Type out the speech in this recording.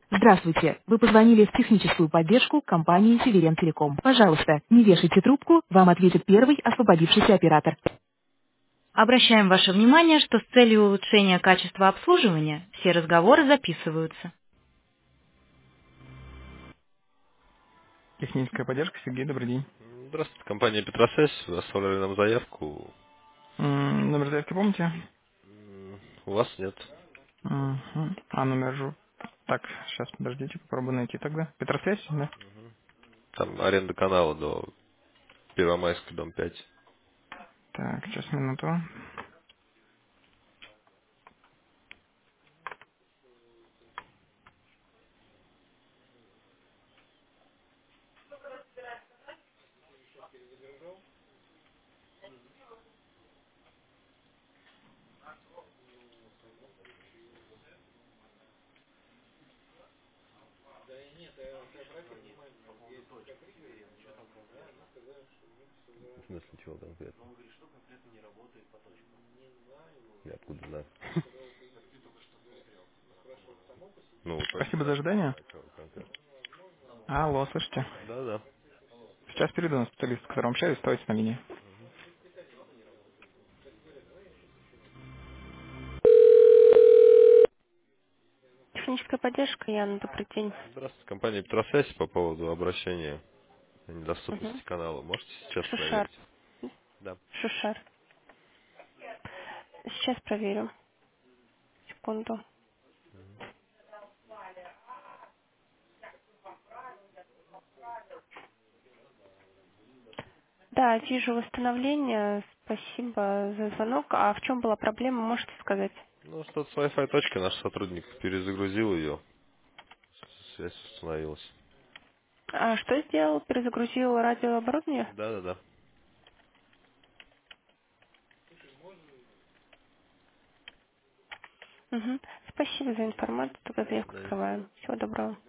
Здравствуйте. Вы позвонили в техническую поддержку компании Северен Телеком. Пожалуйста, не вешайте трубку, вам ответит первый освободившийся оператор. Обращаем ваше внимание, что с целью улучшения качества обслуживания все разговоры записываются. Техническая поддержка, Сергей, добрый день. Здравствуйте, компания Петросвязь. Вы оставляли нам заявку. Номер заявки помните? У вас нет. Мгм. А номер Так, сейчас подождите, попробую найти тогда. Петросвязь, да? Там аренда канала до Первомайской, дом 5. Так, сейчас минуту. В смысле, чего конкретно? Я откуда знаю? Ну, то есть, Спасибо за ожидание. а чего конкретно? Алло, слышите? Да. Сейчас перейду на специалиста, с которым общаюсь, оставайтесь на линии. Техническая поддержка, Яна, добрый день. Здравствуйте, компания Петросвязь по поводу обращения о Угу. недоступности канала. Можете сейчас Шушар. проверить? Да. Шушар. Сейчас проверю. Секунду. Да, вижу восстановление. Спасибо за звонок. А в чем была проблема, можете сказать? Ну, что-то с Wi-Fi точкой наш сотрудник перезагрузил ее. Связь установилась. А что сделал? Перезагрузил радиооборудование? Да. Угу. Спасибо за информацию. Тогда До заявку свидания. открываем. Всего доброго.